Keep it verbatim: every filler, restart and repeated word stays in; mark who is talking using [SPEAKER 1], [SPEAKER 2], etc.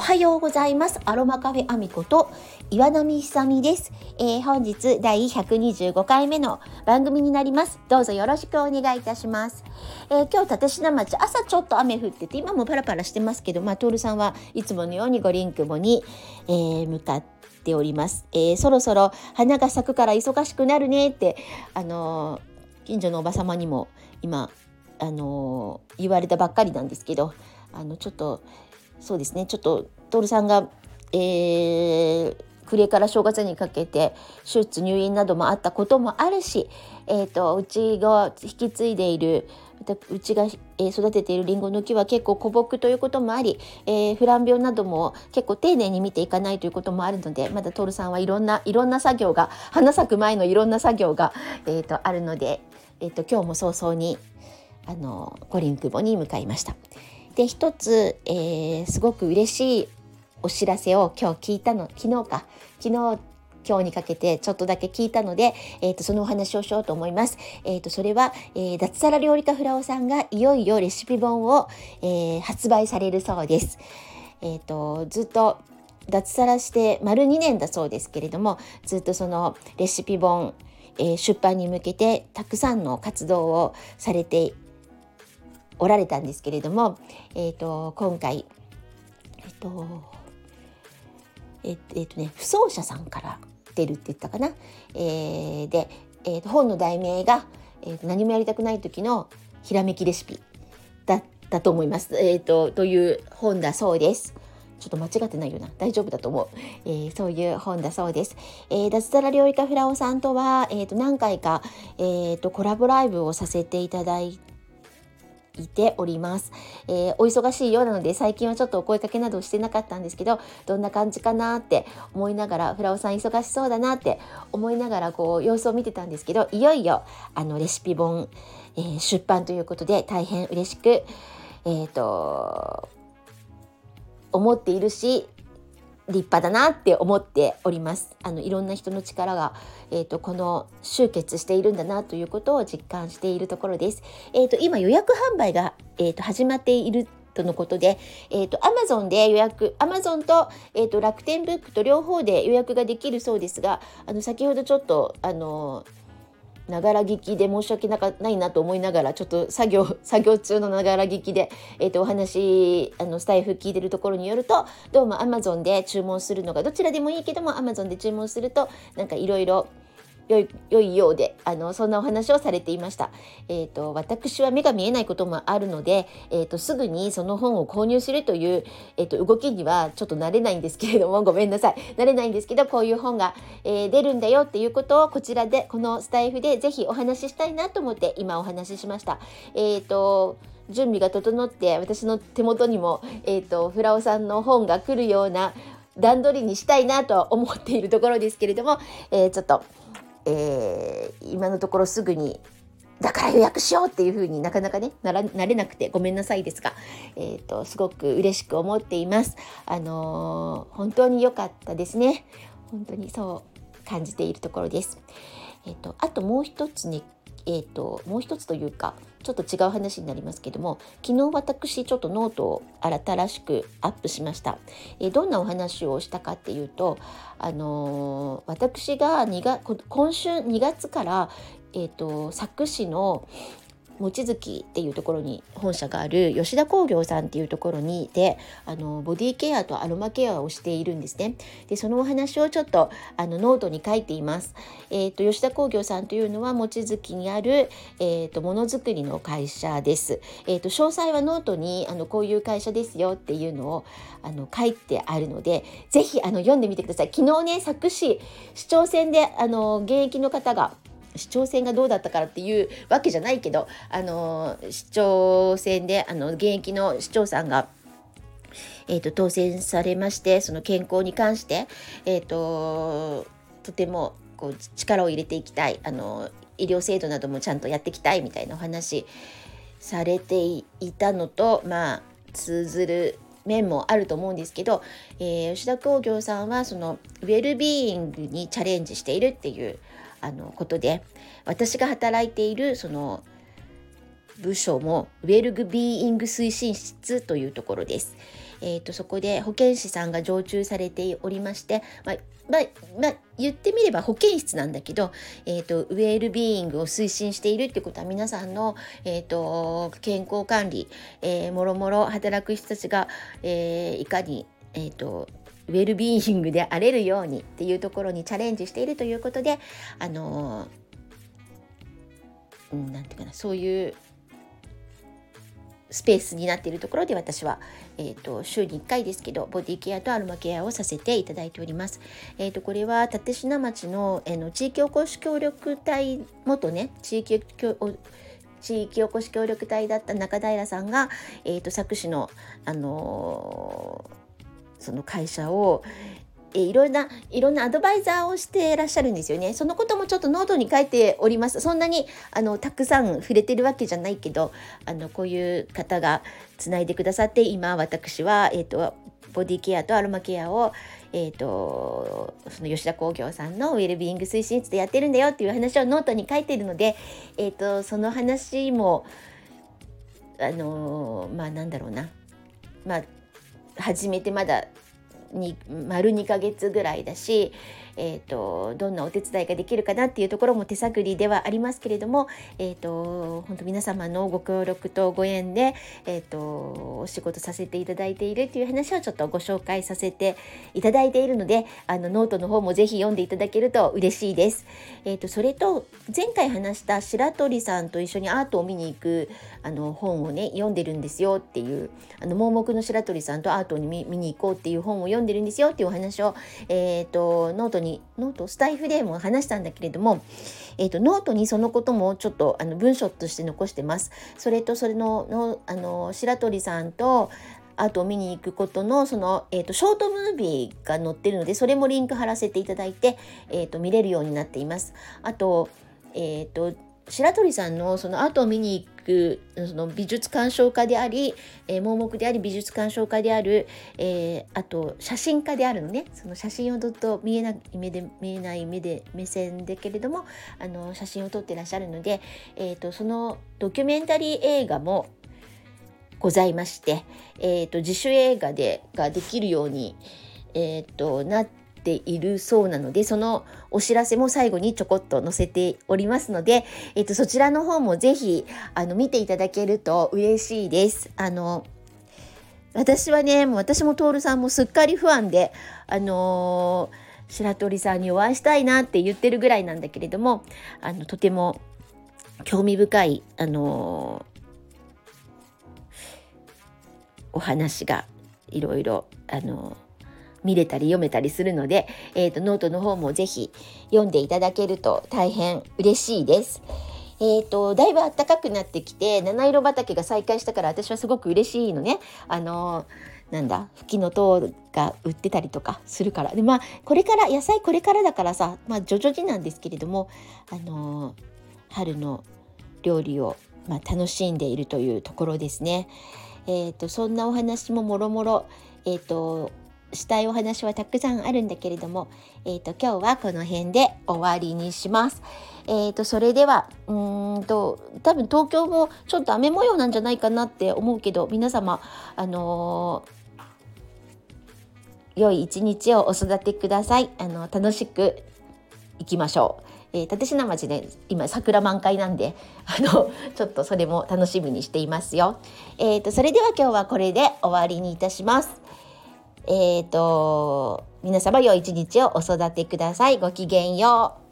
[SPEAKER 1] はようございます。アロマカフェアミこと岩波久美です、えー、本日だいひゃくにじゅうごかいめの番組になります。どうぞよろしくお願いいたします。えー、今日立科町朝ちょっと雨降ってて今もパラパラしてますけど、まあ、トールさんはいつものように五輪雲に、えー、向かっております。えー、そろそろ花が咲くから忙しくなるねって、あのー、近所のおばさまにも今、あのー、言われたばっかりなんですけど、あのちょっとそうですねちょっとトールさんが、えー、暮れから正月にかけて手術入院などもあったこともあるし、えー、とうちが引き継いでいるうちが育てているリンゴの木は結構古木ということもあり、えー、フラン病なども結構丁寧に見ていかないということもあるので、まだトールさんはいろんないろんな作業が花咲く前のいろんな作業が、えー、とあるので、えー、と今日も早々にあの五輪窪に向かいました。で一つ、えー、すごく嬉しいお知らせを今日聞いたの昨日か昨日今日にかけてちょっとだけ聞いたので、えー、とそのお話をしようと思います。えー、とそれは、えー、脱サラ料理家フラオさんがいよいよレシピ本を、えー、発売されるそうです。えー、とずっと脱サラして丸にねんだそうですけれども、ずっとそのレシピ本、えー、出版に向けてたくさんの活動をされておられたんですけれども、えー、と今回えっ、ー、とえっ、ー、とね不走者さんから出るって言ったかな、えー、で、えー、と本の題名が、えー、と何もやりたくない時のひらめきレシピだったと思います、えー、とという本だそうです。ちょっと間違ってないよな、大丈夫だと思う、えー、そういう本だそうです。えー、脱サラ料理家フラオさんとは、えー、と何回か、えー、とコラボライブをさせていただいていております。えー、お忙しいようなので最近はちょっとお声かけなどしてなかったんですけど、どんな感じかなって思いながら、フラオさん忙しそうだなって思いながらこう様子を見てたんですけど、いよいよあのレシピ本、えー、出版ということで大変嬉しく、えーと思っているし、立派だなって思っております。あのいろんな人の力が、えー、とこの集結しているんだなということを実感しているところです。えー、と今予約販売が、えー、と始まっているとのことで、えー、と Amazon で予約 Amazon と、えー、と楽天ブックと両方で予約ができるそうですが、あの先ほどちょっとあのながら聞きで申し訳なかないなと思いながら、ちょっと作業作業中のながら聞きで、えー、とお話あのスタイフ聞いてるところによると、どうも Amazon で注文するのがどちらでもいいけども Amazon で注文するとなんかいろいろ良い、良いようで、あのそんなお話をされていました。えー、と私は目が見えないこともあるので、えー、とすぐにその本を購入するという、えー、と動きにはちょっと慣れないんですけれども、ごめんなさい慣れないんですけど、こういう本が、えー、出るんだよっていうことをこちらでこのスタイフでぜひお話ししたいなと思って今お話ししました。えー、と準備が整って私の手元にも、えー、とフラオさんの本が来るような段取りにしたいなとは思っているところですけれども、えー、ちょっとえー、今のところすぐにだから予約しようっていう風になかなかねならなれなくてごめんなさいですが、えーと、すごく嬉しく思っています。あのー、本当に良かったですね。本当にそう感じているところです。えーと、あともう一つね、えーと、もう一つというかちょっと違う話になりますけども、昨日私ちょっとノートを新しくアップしました。えー、どんなお話をしたかっていうと、あのー、私がにが今週にがつから、えーと、佐久市の望月っていうところに本社がある吉田工業さんっていうところにで、あのボディケアとアロマケアをしているんですね。でそのお話をちょっとあのノートに書いています。えー、と吉田工業さんというのは望月にある、えー、とものづくりの会社です。えー、と詳細はノートにあのこういう会社ですよっていうのをあの書いてあるので、ぜひあの読んでみてください。昨日ね佐久市市長選であの現役の方が市長選がどうだったからっていうわけじゃないけど、あの市長選であの現役の市長さんが、えー、と当選されまして、その健康に関して、えー、ととてもこう力を入れていきたい、あの医療制度などもちゃんとやっていきたいみたいなお話されていたのと、まあ通ずる面もあると思うんですけど、えー、吉田工業さんはそのウェルビーイングにチャレンジしているっていうあのことで、私が働いているその部署もウェルビーイング推進室というところです。 えーと、そこで保健師さんが常駐されておりまして、まあまあまあ、言ってみれば保健室なんだけど、えーと、ウェルビーイングを推進しているってことは、皆さんの、えーと、健康管理、えー、もろもろ働く人たちが、えー、いかに、えーと、ウェルビーイングであれるようにっていうところにチャレンジしているということで、あのー、なんていうかな、そういうスペースになっているところで、私は、えーと、週にいっかいですけどボディケアとアロマケアをさせていただいております。えーと、これは立科町の、えー、の地域おこし協力隊、元ね地域地域おこし協力隊だった中平さんが、えーと、佐久市の、あのー、その会社をえいろんないろんなアドバイザーをしていらっしゃるんですよね。そのこともちょっとノートに書いております。そんなにあのたくさん触れてるわけじゃないけど、あのこういう方がつないでくださって、今私は、えーと、ボディケアとアロマケアを、えーと、その吉田工業さんのウェルビーイング推進室でやってるんだよっていう話をノートに書いてるので、えーと、その話もあのー、まあなんだろうな、まあ始めてまだに丸にかげつぐらいだし、えーと、どんなお手伝いができるかなっていうところも手探りではありますけれども、えーと、本当皆様のご協力とご縁で、えーと、お仕事させていただいているという話をちょっとご紹介させていただいているので、あのノートの方もぜひ読んでいただけると嬉しいです。えーと、それと前回話した白鳥さんと一緒にアートを見に行くあの本をね読んでるんですよっていう、あの盲目の白鳥さんとアートに 見, 見に行こうっていう本を読んでるんですよっていうお話を、えーと、ノートにノートスタイフでも話したんだけれども、えーと、ノートにそのこともちょっとあの文章として残してます。それとそれ の, の, あの白鳥さんとアートを見に行くことのその、えーと、ショートムービーが載ってるので、それもリンク貼らせていただいて、えーと、見れるようになっています。あと、えーと白鳥さんのそのアートを見に行くその美術鑑賞家であり、えー、盲目であり美術鑑賞家である、えー、あと写真家であるのね。その写真をずっと見えない目で見えない目で目線でけれども、あの写真を撮ってらっしゃるので、えーと、そのドキュメンタリー映画もございまして、えーと、自主映画でができるように、えーと、なってているそうなので、そのお知らせも最後にちょこっと載せておりますので、えっと、そちらの方もぜひあの見ていただけると嬉しいです。あの私はねもう私も徹さんもすっかり不安で、あのー、白鳥さんにお会いしたいなって言ってるぐらいなんだけれども、あのとても興味深い、あのー、お話がいろいろあのー見れたり読めたりするので、えーと、ノートの方もぜひ読んでいただけると大変嬉しいです。えーと、だいぶ暖かくなってきて七色畑が再開したから、私はすごく嬉しいのね。あのー、なんだフキノトウが売ってたりとかするからで、まあこれから野菜これからだからさ、まあ徐々になんですけれども、あのー、春の料理を、まあ、楽しんでいるというところですね。えーと、そんなお話ももろもろえーとしたいお話はたくさんあるんだけれども、えーと、今日はこの辺で終わりにします。えーと、それではうーんと多分東京もちょっと雨模様なんじゃないかなって思うけど、皆様あのー、良い一日をお育てください。あの楽しくいきましょう。えー、立科町で今桜満開なんで、あのちょっとそれも楽しみにしていますよ。えーと、それでは今日はこれで終わりにいたします。えーと、皆様良い一日をお育てください。ごきげんよう。